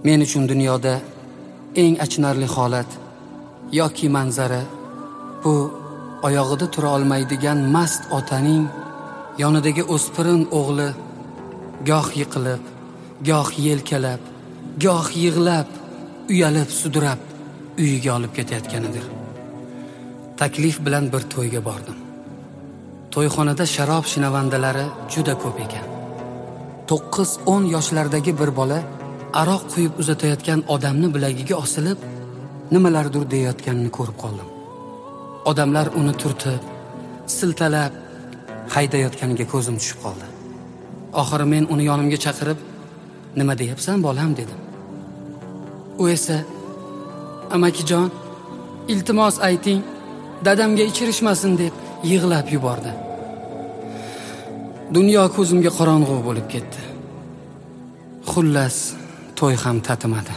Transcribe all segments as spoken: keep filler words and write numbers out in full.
Men uchun dunyoda eng achinarli holat yoki manzara bu oyog'ida tura olmaydigan mast otaning yonidagi o'spirin o'g'li goh yiqilib, goh yelkalab, goh yig'lab, uyalib, sudrab uyiga olib ketayotganidir. Taklif bilan bir to'yga bordim. To'yxonada sharob shinavandalari juda ko'p ekan. to'qqiz o'n yoshlardagi bir bola aroq quyib uzatayotgan odamni bilagiga osilib, nimalardir deyotganini ko'rib qoldim. Odamlar uni turtib, siltalab haydayotganiga ko'zim tushib qoldi. Oxiri men uni yonimga chaqirib, "Nima deyapsan, bolam?" dedim. U esa, "Amakijon, iltimos ayting, dadamga ichirishmasin" deb yig'lab yubordi. Dunyo ko'zimga qorong'u bo'lib ketdi. Xullas, to'y ham tatimadi.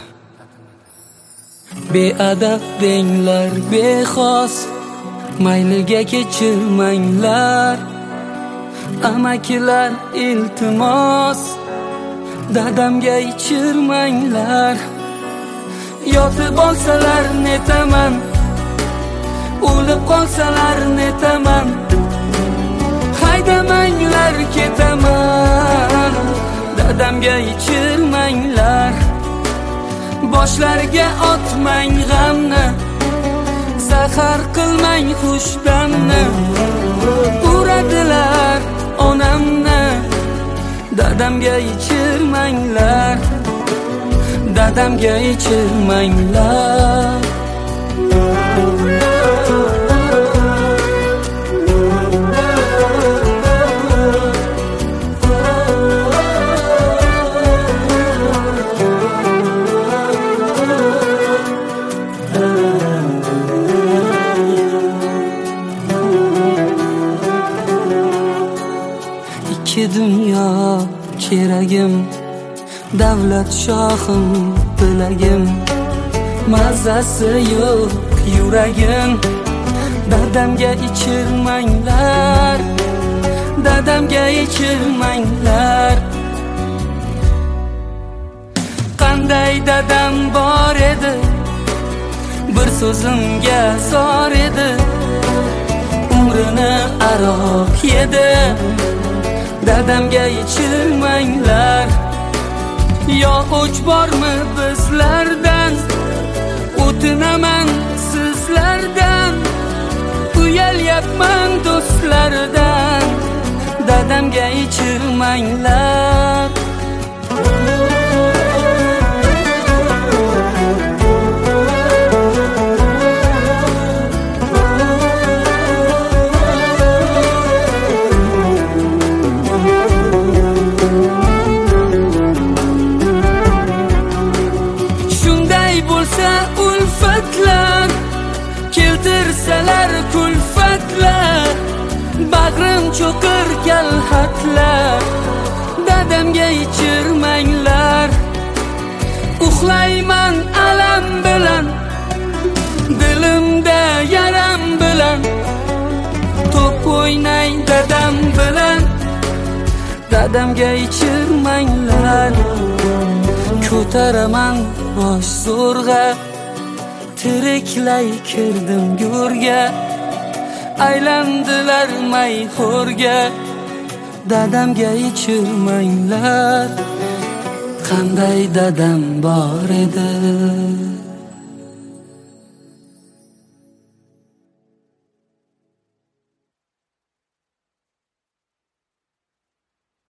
Beadab denglar bexos, mayliga kechirmanglar. Amakilar iltimos, dadamga ichirmanglar. Yotib olsalar netaman, o'lib qolsalar netaman. Haydamanglar ketaman, dadamga ichirmanglar. Boshlariga otmang g'amni, zahar qilmang xushdamni. Uradilar onamni, dadamga ichirmanglar. Dadamga ichirmanglar. Ikki dunyo keragim, davlat shohim bilagim. Mazasi yo'q yuragim, dadamga ichirmanglar. Dadamga ichirmanglar. Qanday dadam bor edi, bir so'zimga zor edi. Umrini aroq yedi, dadamga ichirmanglar. Yo o'ch bormi bizlardan, o'tinaman sizlardan. Uyalyapman do'stlardan, dadamga ichirmanglar. Ulfatlar keltirsalar kulfatlar, bag'rim cho'qir kalhatlar. Dadamga ichirmanglar. Uxlayman alam bilan, dilimda yaram bilan. To'p o'ynay dadam bilan, dadamga ichirmanglar. Ko'taraman bosh zo'rg'a, tiriklay kirdim go'rga. Aylandilar mayxo'rga, dadamga ichirmanglar. Qanday dadam bor edi.